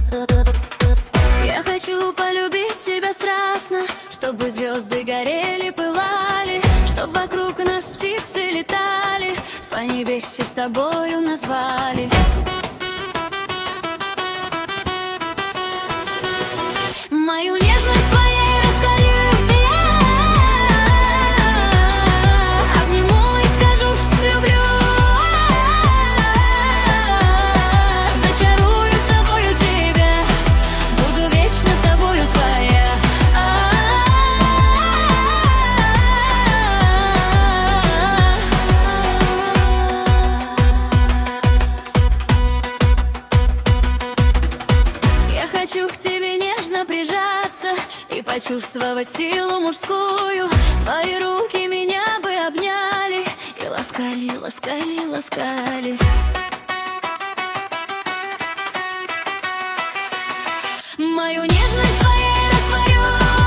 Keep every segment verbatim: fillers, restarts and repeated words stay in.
Я хочу полюбить тебя страстно, чтобы звезды горели, пылали, чтоб вокруг нас птицы летали, в поднебесье с тобою назвали. Мою нежность твоей раскалю я, обниму и скажу, что люблю. Зачарую с тобою тебя, буду вечно с тобою твоя. Я хочу к тебе нежно прижаться и почувствовать силу мужскую. Твои руки меня бы обняли и ласкали, ласкали, ласкали. Мою нежность твоей растворю,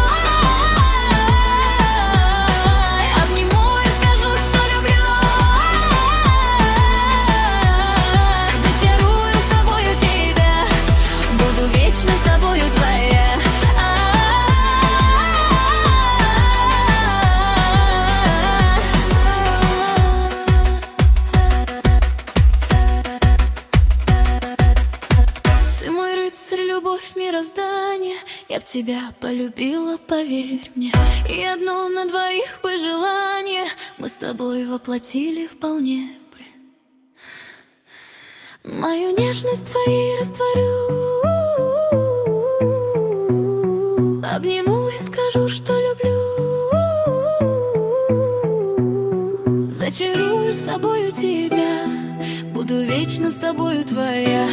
обниму и скажу, что люблю. Зачарую с тобою тебя, буду вечно с тобою твоя. Ты мой рыцарь, любовь, мироздание, я б тебя полюбила, поверь мне. И одно на двоих бы желание мы с тобой воплотили вполне бы. Мою нежность твоей растворю, обниму и скажу, что люблю. Зачарую с собою тебя, буду вечно с тобою твоя.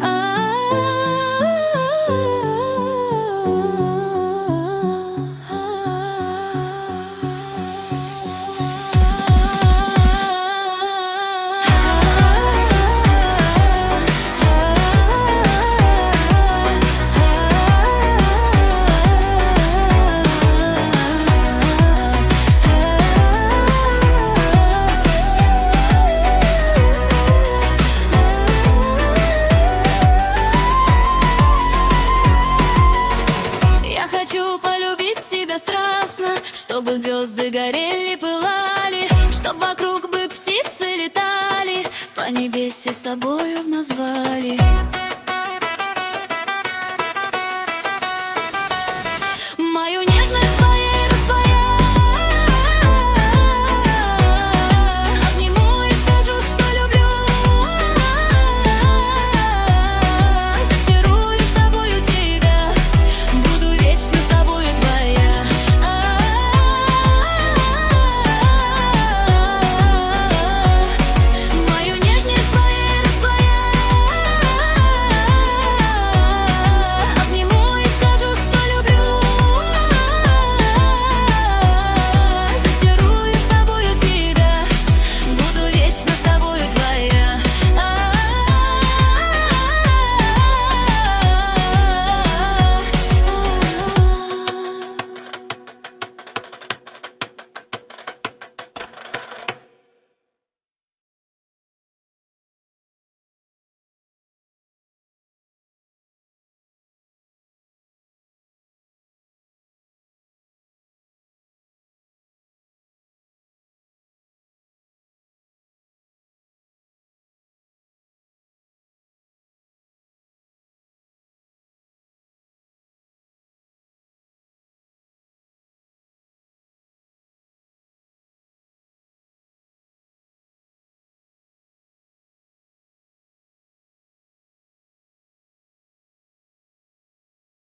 Хочу полюбить тебя страстно, чтобы звезды горели, пылали, чтоб вокруг бы птицы летали, по небесе с тобою назвали.